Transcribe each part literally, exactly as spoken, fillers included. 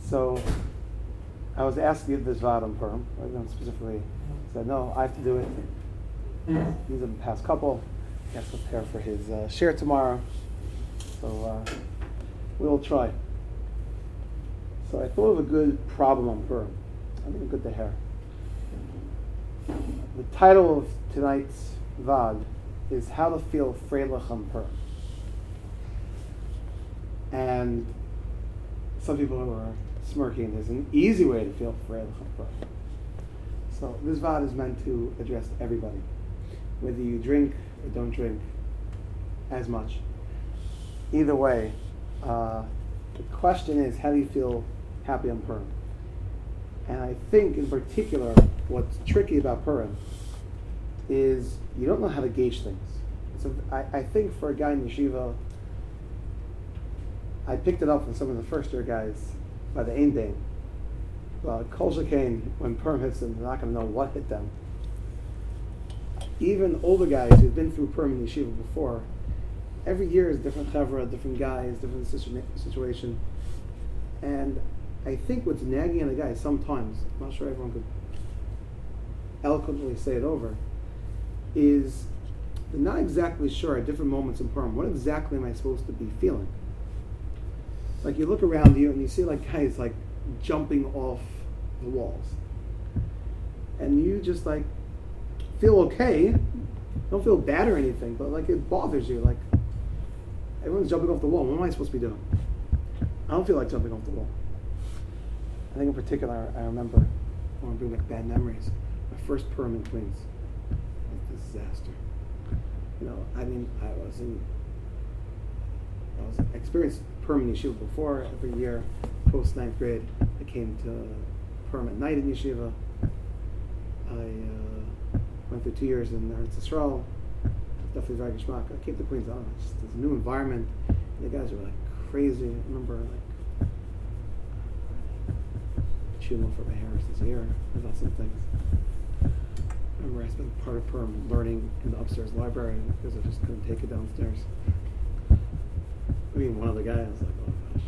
So I was asked to give this Vad on Purim. I don't specifically said, no, I have to do it. He's a past couple. He has to prepare for his uh, share tomorrow. So uh, we'll try. So I thought of a good problem on Purim. I think good to hear. The title of tonight's Vad is How to Feel Freilich on Purim. And some people are smirking. There's an easy way to feel Freilich on Purim. So this Vad is meant to address everybody, whether you drink or don't drink as much. Either way, uh, the question is, how do you feel happy on Purim? And I think in particular, what's tricky about Purim is you don't know how to gauge things. So I, I think for a guy in yeshiva, I picked it up from some of the first year guys by the Ein Dain. Well, Kol Shekain, when Purim hits them, they're not going to know what hit them. Even older guys who've been through Purim in yeshiva before, every year is different chevra, different guys, different situ- situation. And I think what's nagging on a guy sometimes, I'm not sure everyone could eloquently say it over, is they're not exactly sure at different moments in Purim, what exactly am I supposed to be feeling? Like you look around you and you see like guys like jumping off the walls. And you just like feel okay, don't feel bad or anything, but like it bothers you. Like everyone's jumping off the wall, what am I supposed to be doing? I don't feel like jumping off the wall. I think in particular, I remember, I want to bring back bad memories. My first Purim in Queens was a disaster. You know, I mean, I was in, I was I experienced Purim in yeshiva before. Every year, post ninth grade, I came to Purim at night in yeshiva. I uh, went through two years in Eretz Yisrael. Definitely very geschmack. I came to Queens. Oh, it's just this new environment. The guys were like crazy. I remember like. Shimon for Harris this year about some things. I remember I spent part of Purim learning in the upstairs library because I just couldn't take it downstairs. I mean, one other guy, I was like, oh gosh.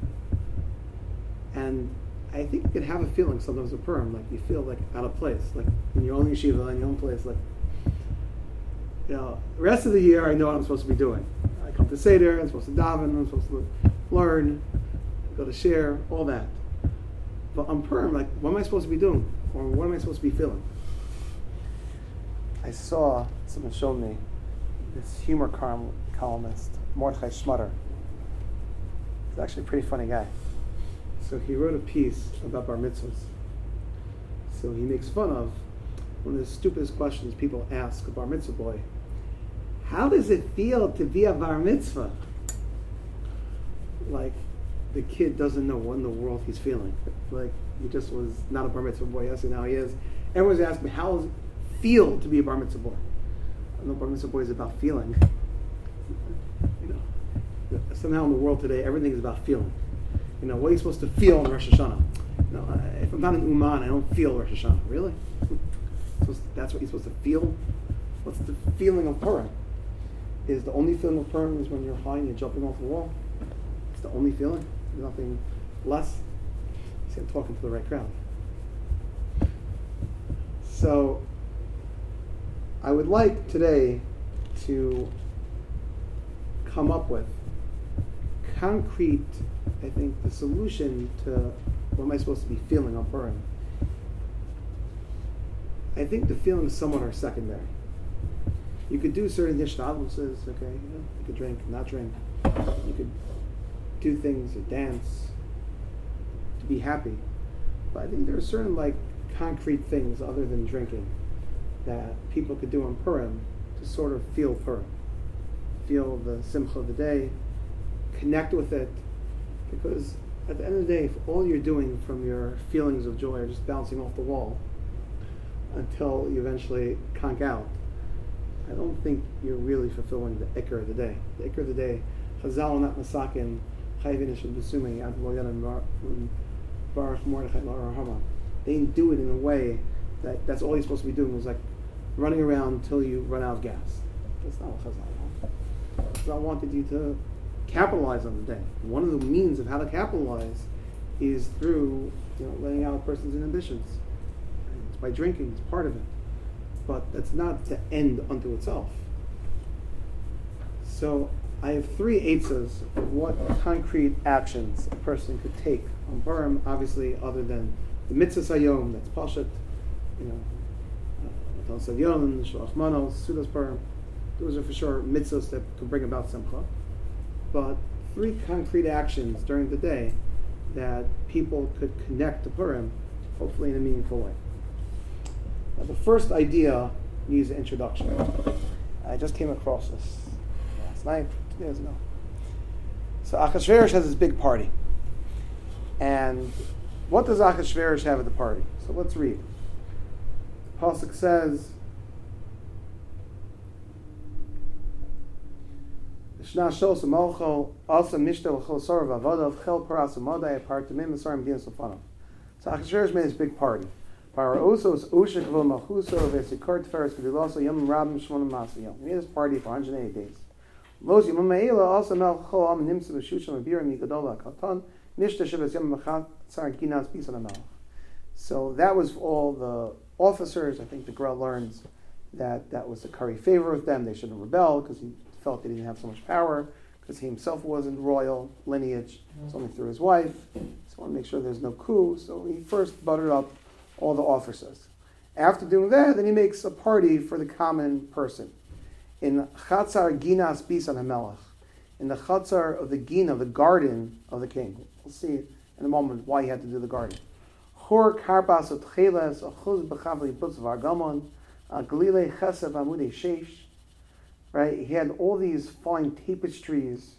And I think you can have a feeling sometimes with Purim, like you feel like out of place, like in your own yeshiva, in your own place, like, you know, the rest of the year I know what I'm supposed to be doing. I come to Seder, I'm supposed to daven, I'm supposed to learn, go to share, all that. But on Purim, like, what am I supposed to be doing? Or what am I supposed to be feeling? I saw, someone showed me, this humor column, columnist, Mordechai Schmutter. He's actually a pretty funny guy. So he wrote a piece about bar mitzvahs. So he makes fun of one of the stupidest questions people ask a bar mitzvah boy. How does it feel to be a bar mitzvah? Like, the kid doesn't know what in the world he's feeling. Like, he just was not a bar mitzvah boy yesterday, now he is. Everyone's asking me, how does it feel to be a bar mitzvah boy? I know bar mitzvah boy is about feeling. You know, somehow in the world today, everything is about feeling. You know, what are you supposed to feel on Rosh Hashanah? You know, if I'm not an Uman, I don't feel Rosh Hashanah. Really? So that's what you're supposed to feel? What's the feeling of Purim? Is the only feeling of Purim is when you're high and you're jumping off the wall? It's the only feeling? Nothing less? See, I'm talking to the right crowd. So, I would like today to come up with concrete, I think, the solution to what am I supposed to be feeling on Purim. I think the feelings somewhat are secondary. You could do certain nishtadluses, okay, you know, you could drink, not drink. You could do things or dance to be happy. But I think there are certain like concrete things other than drinking that people could do on Purim to sort of feel Purim. Feel the simcha of the day, connect with it, because at the end of the day, if all you're doing from your feelings of joy are just bouncing off the wall until you eventually conk out, I don't think you're really fulfilling the ikr of the day. The ikr of the day, Chazal not masakin, chayvin ishim besumei, ad lo yadan baruch mordechai la'ar hama. They didn't do it in a way that that's all you're supposed to be doing, was like running around until you run out of gas. That's not what Chazal wanted. Chazal wanted you to capitalize on the day. One of the means of how to capitalize is through, you know, letting out a person's inhibitions. It's by drinking, it's part of it. But that's not the end unto itself. So I have three eitzos of what concrete actions a person could take on Purim, obviously other than the mitzvah hayom, that's Pashat, you know, Matal Savyon, Shalach Manos, Sudas Purim. Those are for sure mitzvahs that can bring about Simcha. But three concrete actions during the day that people could connect to Purim, hopefully in a meaningful way. Now, the first idea needs an introduction. I just came across this last night, two days ago. So Achashverosh has this big party. And what does Achashverosh have at the party? So let's read. The Pasuk says, Shna Shos Malcho also Mishta L'Chol Sorov Avodav Chel Paras Umadai Apartamim Masarim Din Sofanov. So Achashverosh made this big party. Para Osos Ushik Vo Malchuso Vesikort Feres Gediloso Yom Rabim Shmonim Masiyom. He made this party for one hundred eighty days. Los Yom Meila also Melcho Am Nimsa B'Shushim Abiram Yigadola Katan Nishta Shabbat Yom Mechatzar Ginas Pisan Amalach. So that was all the officers. I think the Gra learns that that was to curry favor with them. They shouldn't rebel because he felt that he didn't have so much power, because he himself wasn't royal lineage. It's only through his wife. So I want to make sure there's no coup. So he first buttered up all the officers. After doing that, then he makes a party for the common person. In Chatzar Ginas Bisan HaMelech, in the Chatzar of the Gina, the garden of the king. We'll see in a moment why he had to do the garden. Chor Karpas Otcheles, Ochuz B'chavli Putz Vargamon, Galile Chesev Amudei Sheish. Right? He had all these fine tapestries,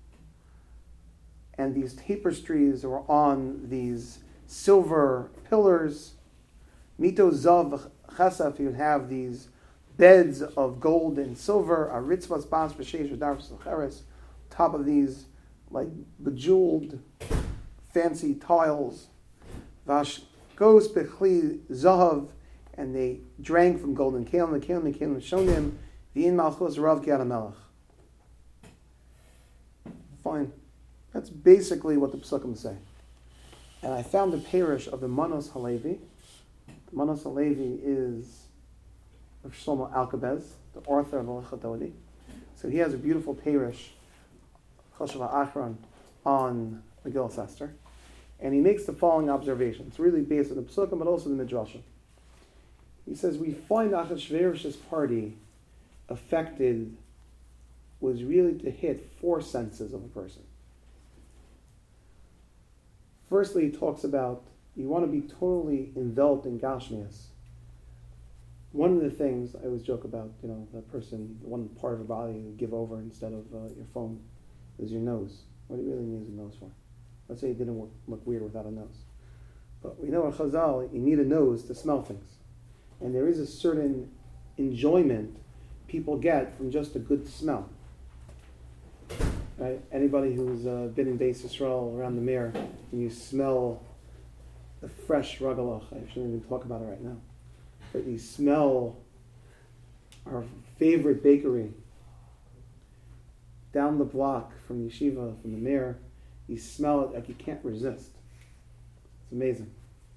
and these tapestries were on these silver pillars. Mito Zav Chesef, he would have these beds of gold and silver, a ritzvas bas b'sheish v'darvus l'cheres, top of these like bejeweled, fancy tiles. Vash goes bechli zahav, and they drank from golden kelim, the kelim, the kelim shonim, v'in malchus rav ki melech. Fine. That's basically what the Pesukim say. And I found the parish of the Manos Halevi. The Manos Halevi is of Shlomo Alkabez, the author of Halacha Dodi. So he has a beautiful parish, Choshev Achron, on Megillas Esther. And he makes the following observation. It's really based on the Pesukim, but also the Midrashim. He says, we find Achashverosh's party affected was really to hit four senses of a person. Firstly, he talks about you want to be totally enveloped in Gashmias. One of the things I always joke about, you know, that person, one part of your body you give over instead of uh, your phone is your nose. What do you really need a nose for? Let's say it didn't work, look weird without a nose. But we know in Chazal, you need a nose to smell things. And there is a certain enjoyment people get from just a good smell. Right? Anybody who's uh, been in Beis Yisrael around the Mir, and you smell the fresh ragalach, I shouldn't even talk about it right now, but you smell our favorite bakery down the block from Yeshiva, from the Mir, you smell it like you can't resist. It's amazing.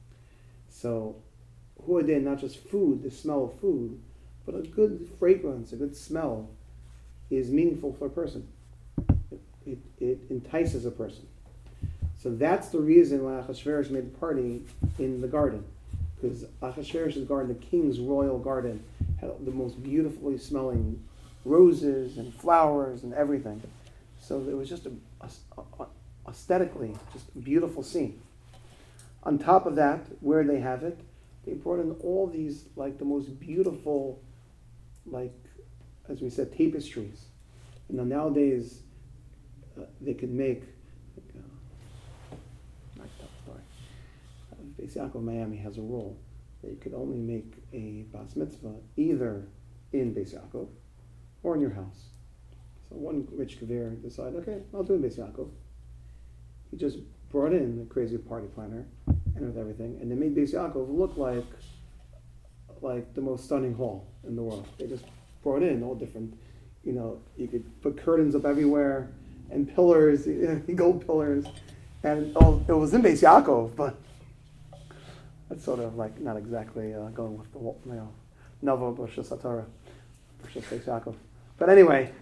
So, huadeh, not just food, the smell of food, but a good fragrance, a good smell is meaningful for a person. It, it entices a person. So that's the reason why Achashverosh made the party in the garden. Because Achashverosh's garden, the king's royal garden, had the most beautifully smelling roses and flowers and everything. So it was just a, a, a, aesthetically just a beautiful scene. On top of that, where they have it, they brought in all these, like the most beautiful, like, as we said, tapestries. You know, nowadays, Uh, they could make, like, uh, not that story. Uh, Beis Yaakov Miami has a rule that you could only make a bas mitzvah either in Beis Yaakov or in your house. So one rich kavir decided, okay, I'll do it in Beis Yaakov. He just brought in the crazy party planner and with everything, and they made Beis Yaakov look like like the most stunning hall in the world. They just brought in all different, you know, you could put curtains up everywhere, and pillars, gold pillars, And oh, it was in Beis Yaakov, but that's sort of like not exactly uh, going with the, you know, Novo B'Rosh Satorah, B'Rosh Beis Yaakov. But anyway,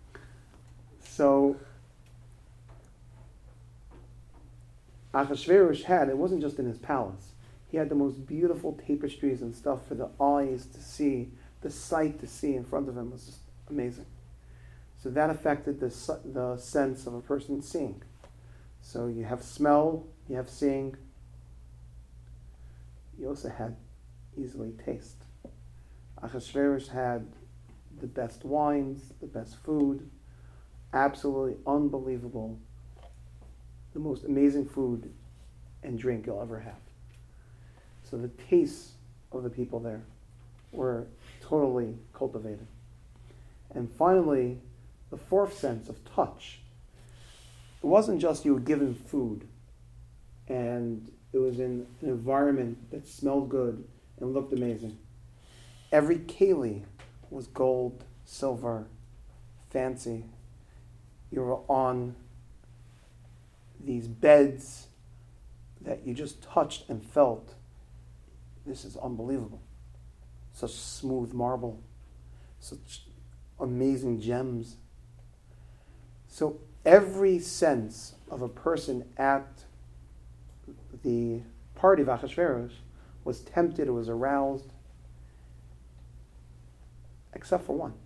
so Achashverosh had, it wasn't just in his palace. He had the most beautiful tapestries and stuff for the eyes to see, the sight to see in front of him was just amazing. So that affected the the sense of a person seeing. So you have smell, you have seeing. You also had easily taste. Achashverosh had the best wines, the best food, absolutely unbelievable, the most amazing food and drink you'll ever have. So the tastes of the people there were totally cultivated. And finally, the fourth sense of touch. It wasn't just you were given food and it was in an environment that smelled good and looked amazing. Every keli was gold, silver, fancy. You were on these beds that you just touched and felt. This is unbelievable. Such smooth marble, such amazing gems. So every sense of a person at the party of Achashverosh was tempted, it was aroused, except for one.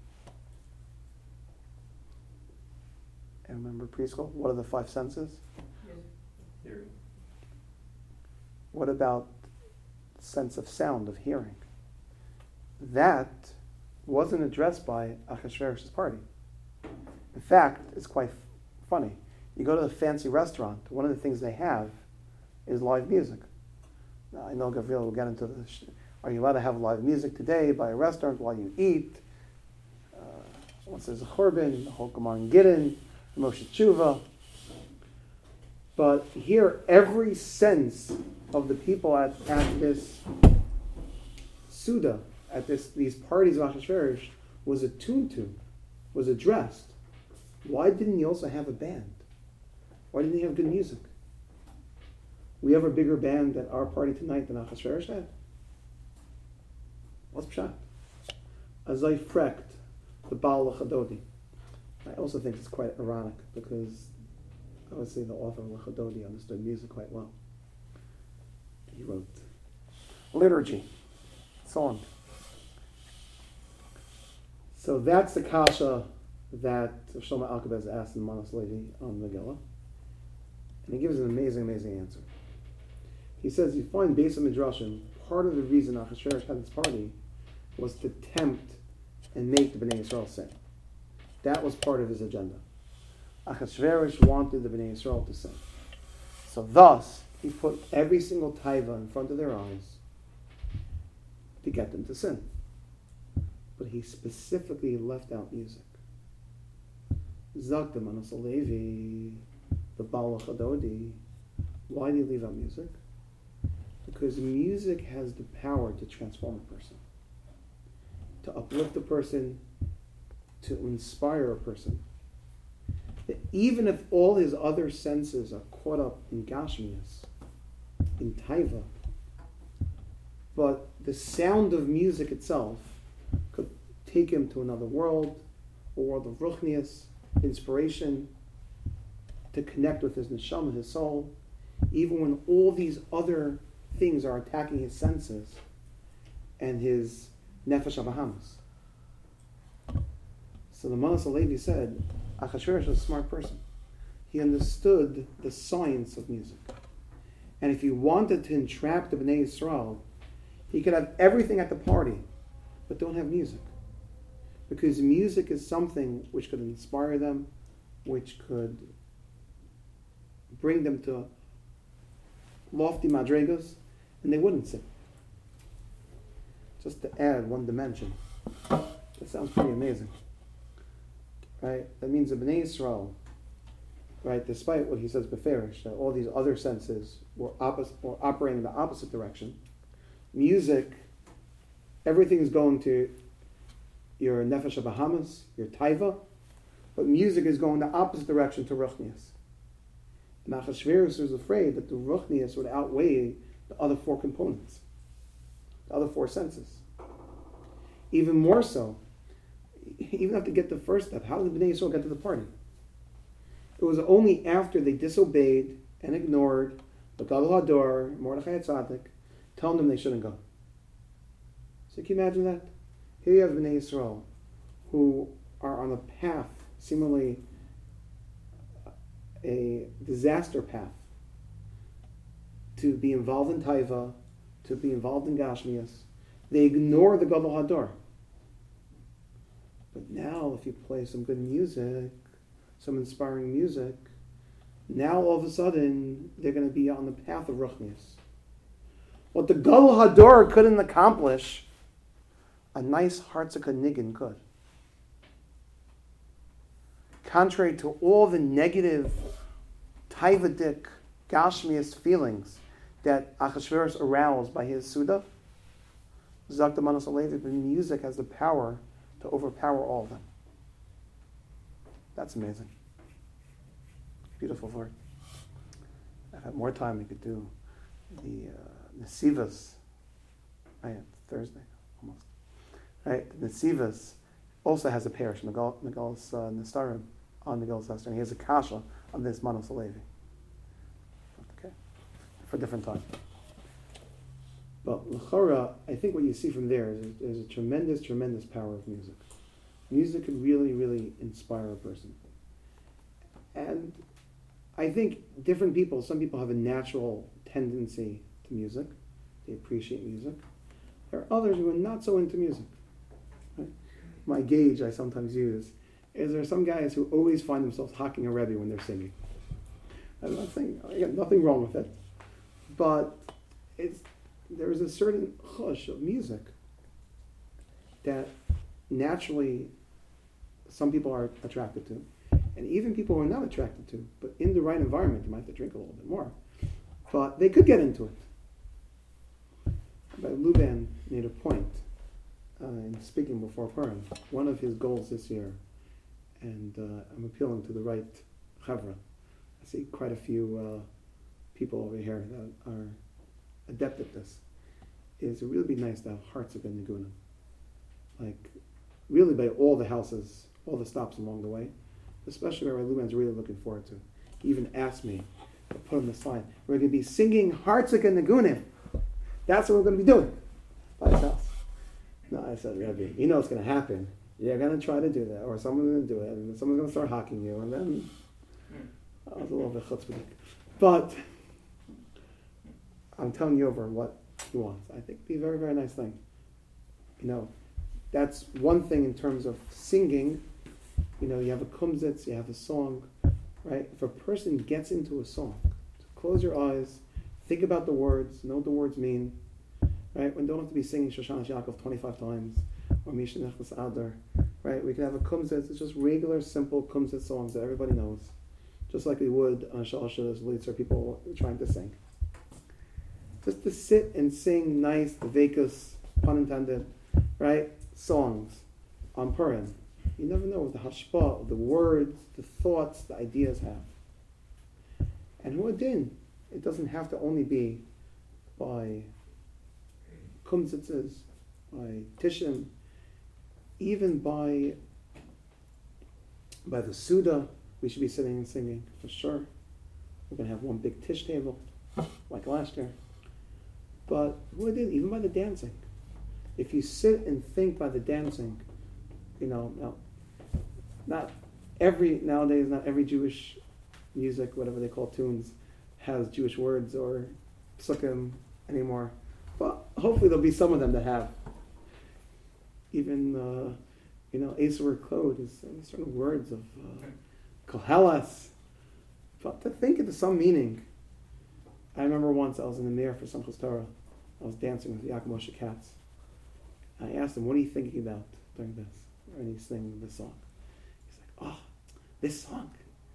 And remember preschool? What are the five senses? Hearing. What about the sense of sound, of hearing? That wasn't addressed by Achashverosh's party. In fact, it's quite funny. You go to a fancy restaurant, one of the things they have is live music. Now, I know Gavril will get into this. Are you allowed to have live music today by a restaurant while you eat? Uh, once there's a churban, the whole Gemara Gittin, Moshe Tshuva. But here, every sense of the people at, at this Suda, at this these parties of Achashverosh, was attuned to, was addressed. Why didn't he also have a band? Why didn't he have good music? We have a bigger band at our party tonight than Achashverosh had. What's pshat? Azay frekt, the Baal Lechadodi. I also think it's quite ironic because I would say the author of Lechadodi understood music quite well. He wrote liturgy, song. So that's the kasha that Shlomo Alkabetz asked in Manas Levi on Megillah. And he gives an amazing, amazing answer. He says, you find Beis HaMidrashim, part of the reason Achashverosh had this party was to tempt and make the Bnei Yisrael sin. That was part of his agenda. Achashverosh wanted the Bnei Yisrael to sin. So thus, he put every single taiva in front of their eyes to get them to sin. But he specifically left out music. Zakta Manas Levi, the Baal Chadodi. Why did he leave out music? Because music has the power to transform a person, to uplift a person, to inspire a person. That even if all his other senses are caught up in Gashmias, in Taiva, but the sound of music itself could take him to another world, a world of Ruchnias, inspiration, to connect with his neshama, his soul, even when all these other things are attacking his senses and his nefesh abahamas. So the Manas Levi said, Achashverosh was a smart person. He understood the science of music. And if he wanted to entrap the Bnei Yisrael, he could have everything at the party, but don't have music. Because music is something which could inspire them, which could bring them to lofty madrigas, and they wouldn't sing. Just to add one dimension. That sounds pretty amazing. Right? That means the Bnei Yisrael, right, despite what he says beferish, that all these other senses were, oppos- were operating in the opposite direction, music, everything is going to your nefesh bahamas, your taiva, but music is going the opposite direction to ruchnias. And Achashverosh was afraid that the Ruchnius would outweigh the other four components, the other four senses. Even more so, even have to get the first step. How did Bnei Yisrael get to the party? It was only after they disobeyed and ignored the Gadol Hador, Mordechai Tzaddik, telling them they shouldn't go. So can you imagine that? Here you have Bnei Yisrael, who are on a path, seemingly a disaster path, to be involved in Taiva, to be involved in Gashmias. They ignore the Gadol Hador. But now, if you play some good music, some inspiring music, now all of a sudden they're going to be on the path of Ruchnius. What the Gadol Hador couldn't accomplish, a nice Hartzaka Niggin could. Contrary to all the negative Taivadik Gashmias feelings that Achashverosh aroused by his Suda, Zakta Manos Alevi, but music has the power to overpower all of them. That's amazing. Beautiful word. If I had more time, we could do the uh, Nesivas. Right, Thursday, almost. Right, the Nesivas also has a parish, Megalos uh, Nestarim, on Megalos Esther, and he has a kasha on this Manos Alevi. Okay, for a different time. But l'chora, I think what you see from there is, is a tremendous, tremendous power of music. Music can really, really inspire a person. And I think different people, some people have a natural tendency to music. They appreciate music. There are others who are not so into music. Right? My gauge I sometimes use is there are some guys who always find themselves hocking a Rebbe when they're singing. I'm not saying, again, nothing wrong with it. But it's there is a certain chush of music that naturally some people are attracted to. And even people who are not attracted to, but in the right environment, you might have to drink a little bit more. But they could get into it. But Luban made a point uh, in speaking before Purim. One of his goals this year, and uh, I'm appealing to the right chavra. I see quite a few uh, people over here that are adept at this, is it would really be nice to have Hartzaka Nigunim. Like, really by all the houses, all the stops along the way, especially where Luban's really looking forward to. He even asked me to put on the slide, we're going to be singing Hartzaka Nigunim. That's what we're going to be doing by his house. No, I said, Rebbe, you know it's going to happen. You're going to try to do that, or someone's going to do it, and someone's going to start hocking you, and then I was a little bit chutzpahdik. But I'm telling you over what he wants. I think it'd be a very, very nice thing. You know, that's one thing in terms of singing. You know, you have a kumzitz, you have a song, right? If a person gets into a song, close your eyes, think about the words, know what the words mean, right? We don't have to be singing Shoshana Yaakov twenty-five times, or Misha Nechlas Adar, right? We can have a kumzitz, it's just regular, simple kumzitz songs that everybody knows, just like we would on Shal Shas Litz or people trying to sing. Just to sit and sing nice, the Vekas, pun intended, right? Songs on Purim. You never know what the hashpah, the words, the thoughts, the ideas have. And huadin, it doesn't have to only be by kumzitzes, by tishim, even by by the Suda, we should be sitting and singing, for sure. We're going to have one big tish table, like last year. But huadin, even by the dancing. If you sit and think by the dancing, you know, now, not every, nowadays, not every Jewish music, whatever they call tunes, has Jewish words or psukim anymore. But hopefully there'll be some of them that have. Even, uh, you know, Eser Klod is uh, certain words of uh, Kohelas. But to think into some meaning. I remember once I was in the Mir for Simchas Torah. I was dancing with Yaakov Moshe Katz. I asked him, what are you thinking about during this? And he's singing this song. He's like, oh, this song.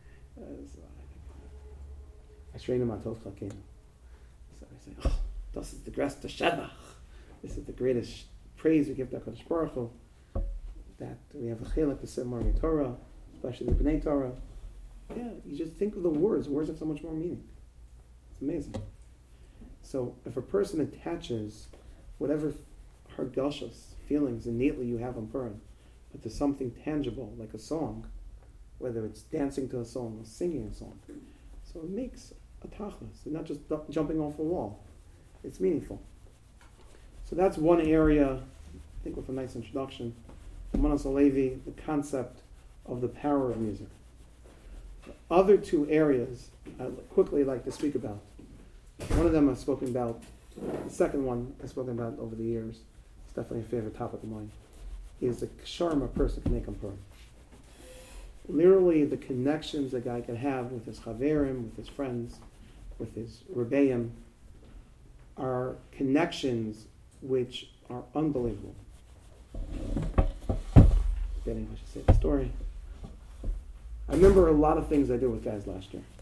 I trained him on Tov Chalkeinu. So I say, oh, this is the greatest shevach. This is the greatest praise we give to HaKadosh Baruch Hu. That we have a chilek to sit more in Torah, especially the B'nai Torah. Yeah, you just think of the words. Words have so much more meaning. It's amazing. So if a person attaches whatever hargashas, feelings innately you have on Purim, but to something tangible, like a song, whether it's dancing to a song or singing a song, so it makes a tachlis. It's not just du- jumping off a wall. It's meaningful. So that's one area, I think with a nice introduction. Manas Alevi, the concept of the power of music. The other two areas I'd quickly like to speak about. One of them I've spoken about, the second one I've spoken about over the years, it's definitely a favorite topic of mine, is the ksharim a person can make on Purim. Literally the connections a guy can have with his chaverim, with his friends, with his rebbeim, are connections which are unbelievable. Forgetting I should say the story. I remember a lot of things I did with guys last year.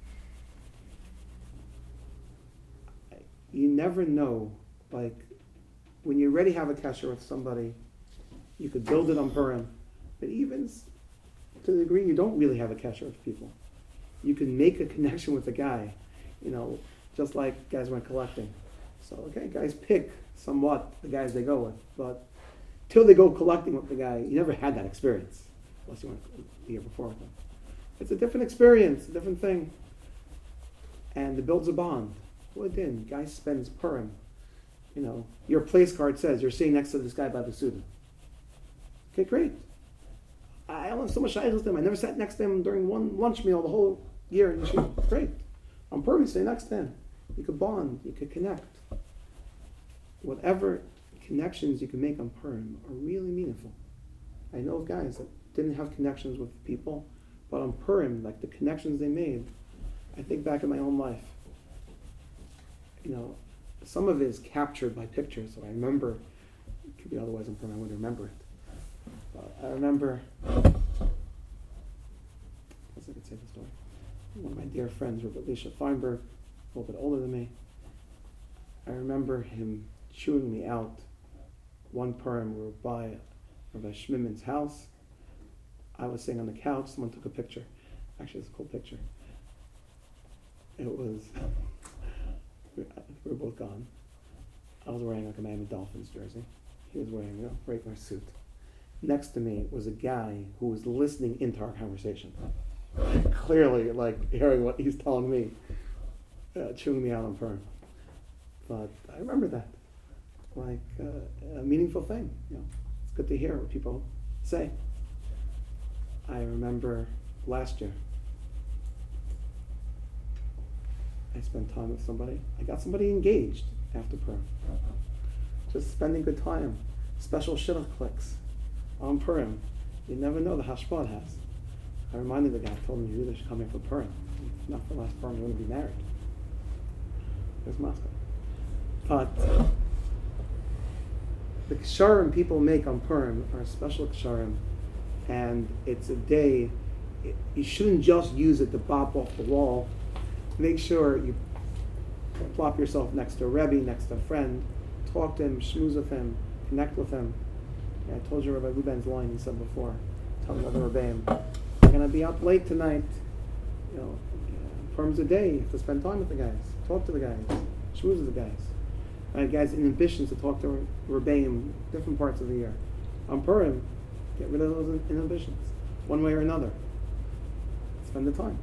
You never know, like, when you already have a kasher with somebody, you could build it on Purim, but even to the degree you don't really have a kasher with people, you can make a connection with a guy, you know, just like guys went collecting. So, okay, guys pick somewhat the guys they go with, but till they go collecting with the guy, you never had that experience, unless you went the year before with them. It's a different experience, a different thing, and it builds a bond. Well, it did. Guy spends Purim. You know, your place card says you're sitting next to this guy by the Suda. Okay, great. I don't have so much shaykhs with him. I never sat next to him during one lunch meal the whole year in yeshiva. Great. On Purim, you stay next to him. You could bond. You could connect. Whatever connections you can make on Purim are really meaningful. I know of guys that didn't have connections with people, but on Purim, like the connections they made, I think back in my own life. You know, some of it is captured by pictures, so I remember. It could be otherwise on Purim, I wouldn't remember it. But I remember, I guess I could say the story. One of my dear friends, Rabbi Elisha Feinberg, a little bit older than me, I remember him chewing me out. One Purim, we were by Rabbi Schmimin's house. I was sitting on the couch, someone took a picture. Actually, it's a cool picture. It was, we were both gone. I was wearing like a Miami Dolphins jersey. He was wearing a regular suit. Next to me was a guy who was listening into our conversation. Clearly, like, hearing what he's telling me, uh, chewing me out on Purim. But I remember that. Like, uh, a meaningful thing. You know, it's good to hear what people say. I remember last year, I spent time with somebody. I got somebody engaged after Purim. Just spending good time. Special shidduch clicks on Purim. You never know the hashpah it has. I reminded the guy, I told him you really should come here for Purim. If not for the last Purim, you wouldn't be married. There's Moscow. But the ksharim people make on Purim are special ksharim, and it's a day, it, you shouldn't just use it to bop off the wall. Make sure you plop yourself next to a Rebbe, next to a friend, talk to him, schmooze with him, connect with him. Yeah, I told you Rabbi Ruben's line he said before, tell the other Rebbeim, I'm going to be up late tonight. You know, Purim's a day, you have to spend time with the guys, talk to the guys, schmooze with the guys. Right, guys, inhibitions to talk to Rebbeim different parts of the year. On Purim, get rid of those inhibitions, one way or another. Spend the time.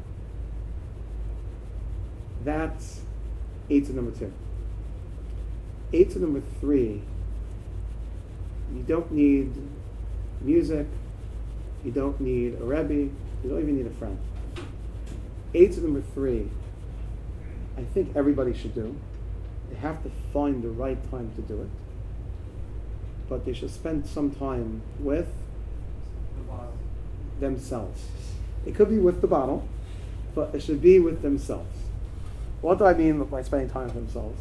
That's eight to number two. Eight to number three, you don't need music, you don't need a Rebbe, you don't even need a friend. Eight to number three, I think everybody should do. They have to find the right time to do it. But they should spend some time with themselves. It could be with the bottle, but it should be with themselves. What do I mean by spending time with themselves?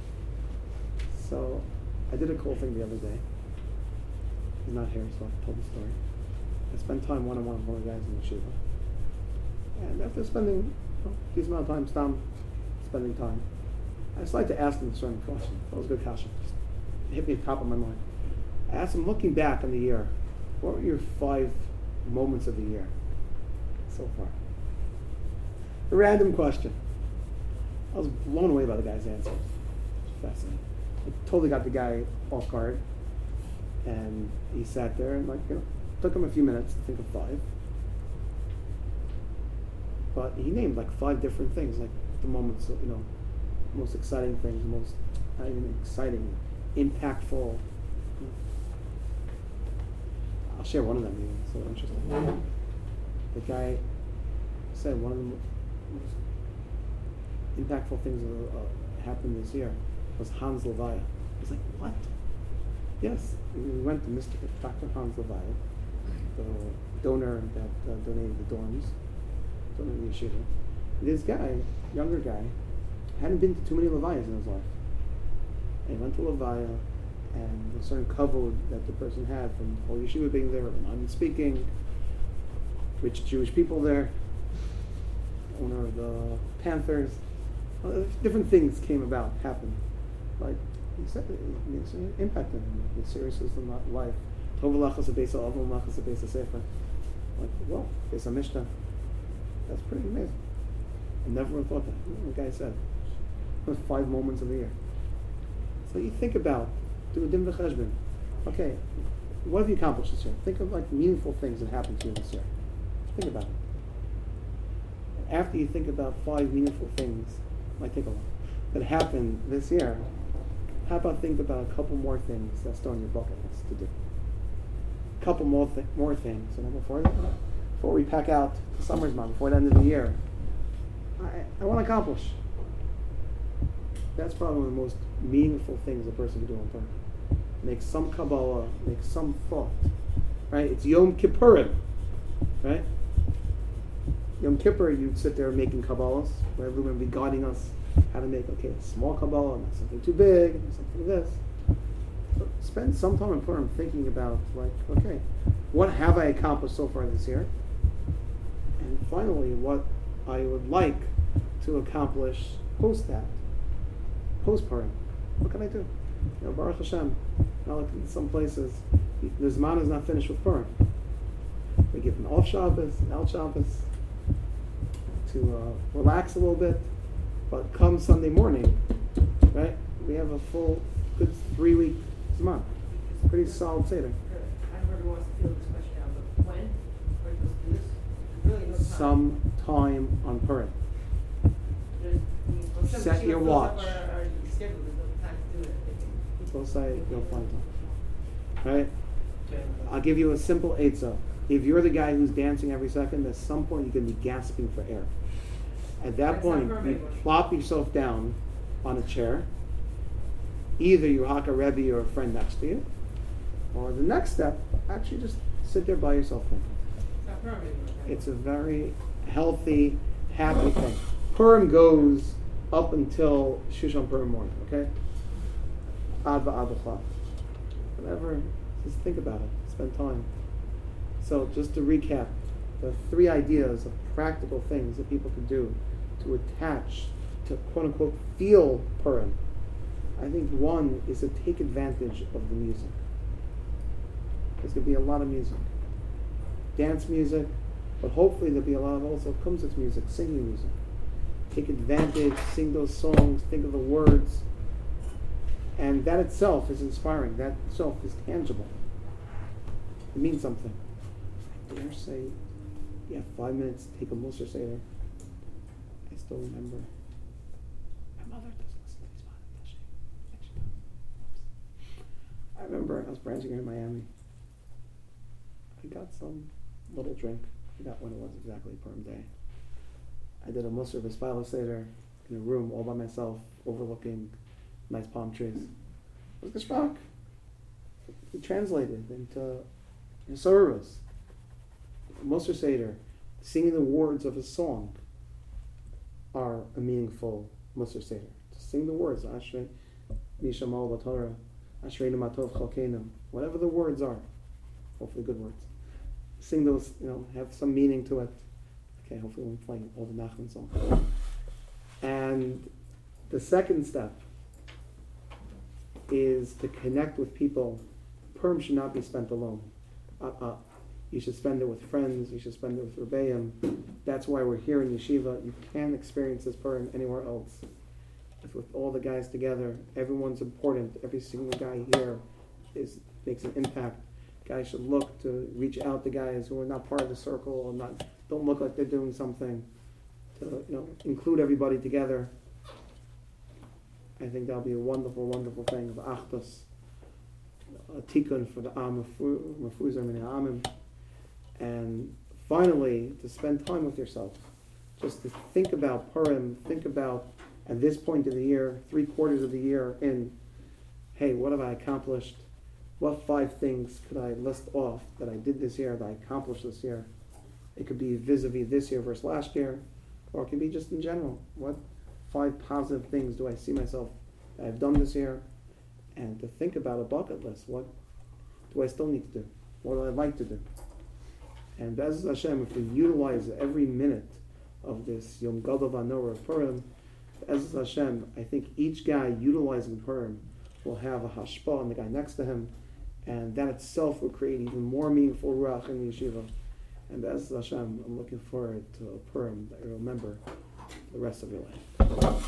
So, I did a cool thing the other day. He's not here, so I told the story. I spent time one-on-one with one of the guys in the yeshiva. And after spending you know, a decent amount of time, Stam, spending time, I just like to ask him a certain question. That was a good question. Just hit me at the top of my mind. I asked him, looking back on the year, what were your five moments of the year so far? A random question. I was blown away by the guy's answer. Fascinating. It totally got the guy off guard. And he sat there and like, you know, took him a few minutes to think of five. But he named like five different things, like the moments, you know, most exciting things, most, not even exciting, impactful. I'll share one of them even, it's so interesting. The guy said one of the most impactful things that uh, happened this year was Hans Levaya. I was like, what? Yes, we went to Mister Doctor Hans Levaya, the donor that uh, donated the dorms, donated the yeshiva. This guy, younger guy, hadn't been to too many Levayas in his life. And he went to Levaya, and a certain kavod that the person had from the whole yeshiva being there, non speaking, rich Jewish people there, owner of the Panthers, uh, different things came about, happened. Like he said, it, it's an impact on him. The seriousness of life. Tov lachas beis ha'avon, lachas beis ha'sefer. Like, well, beis ha'mishnah. That's pretty amazing. I never would have thought that. The guy said, it was five moments of the year. So you think about, do a dim v'cheshbon. Okay, what have you accomplished this year? Think of like meaningful things that happened to you this year. Think about it. After you think about five meaningful things, might take a while, that happened this year, how about think about a couple more things that's still on your bucket list to do? A couple more th- more things, and then before before we pack out the summer's month, before the end of the year, I, I want to accomplish. That's probably one of the most meaningful things a person can do on Purim. Make some Kabbalah, make some thought. Right? It's Yom Kippurim. Right? Yom Kippur, you'd sit there making Kabbalahs, where everyone would be guiding us how to make, okay, a small Kabbalah, not something too big, not something this. But spend some time in Purim thinking about, like, okay, what have I accomplished so far this year? And finally, what I would like to accomplish post that, post Purim. What can I do? You know, Baruch Hashem, now look in some places, the Zman is not finished with Purim. We give an off Shabbos, an out Shabbos, to uh, relax a little bit, but come Sunday morning, right, we have a full, good three-week Zman. Pretty solid Seder. Everybody wants to feel this question out, but when are you supposed to do this? Really no time. Some time on Purim. There's, I mean, well, some Set yeshivas your fills up watch. Our, our schedule, there's no time to do it. People say you'll find time. Right? I'll give you a simple eitzah. If you're the guy who's dancing every second, at some point you're going to be gasping for air. At that That's point, not you plop yourself down on a chair. Either you haka a Rebbe or a friend next to you, or the next step, actually just sit there by yourself thinking. It's not Purim anymore, right? It's a very healthy, happy thing. Purim goes up until Shushan Purim morning, okay? Ad va'ad v'chal. Whatever, just think about it. Spend time. So just to recap, the three ideas of practical things that people can do to attach, to quote-unquote feel Purim. I think one is to take advantage of the music. There's going to be a lot of music. Dance music, but hopefully there'll be a lot of also kumsitz music, singing music. Take advantage, sing those songs, think of the words. And that itself is inspiring. That itself is tangible. It means something. I dare say, yeah, five minutes, take a Musar Seder. I still remember. My mother doesn't listen to these podcasts. She, she does. I remember I was branching here in Miami. I got some little drink. I forgot when it was exactly, Purim day. I did a Musar Vespila Seder in a room all by myself, overlooking nice palm trees. It was Geshmak. He translated into Yisarus. Musar Seder, singing the words of a song are a meaningful Musar Seder. To sing the words, Ashrei Nishamal B'Torah, Ashrei Matov Chalkeinu, whatever the words are, hopefully good words. Sing those, you know, have some meaning to it. Okay, hopefully we're playing all the Nachman songs. And the second step is to connect with people. Purim should not be spent alone. Uh, uh, You should spend it with friends. You should spend it with Rebbeim. That's why we're here in yeshiva. You can't experience this Purim anywhere else. It's with all the guys together. Everyone's important. Every single guy here is makes an impact. Guys should look to reach out to guys who are not part of the circle or not don't look like they're doing something. To you know include everybody together. I think that'll be a wonderful, wonderful thing of Achdus, a tikkun for the Am Mefuzar Min Ha'amim. And finally, to spend time with yourself. Just to think about Purim, think about, at this point of the year, three quarters of the year in, hey, what have I accomplished? What five things could I list off that I did this year, that I accomplished this year? It could be vis-a-vis this year versus last year, or it could be just in general. What five positive things do I see myself that I've done this year? And to think about a bucket list. What do I still need to do? What do I like to do? And Be'ezus Hashem, if we utilize every minute of this Yom Gadol V'Hanor of Purim, Be'ezus Hashem, I think each guy utilizing Purim will have a hashpah on the guy next to him, and that itself will create even more meaningful ruach in the yeshiva. And Be'ezus Hashem, I'm looking forward to a Purim that you remember the rest of your life.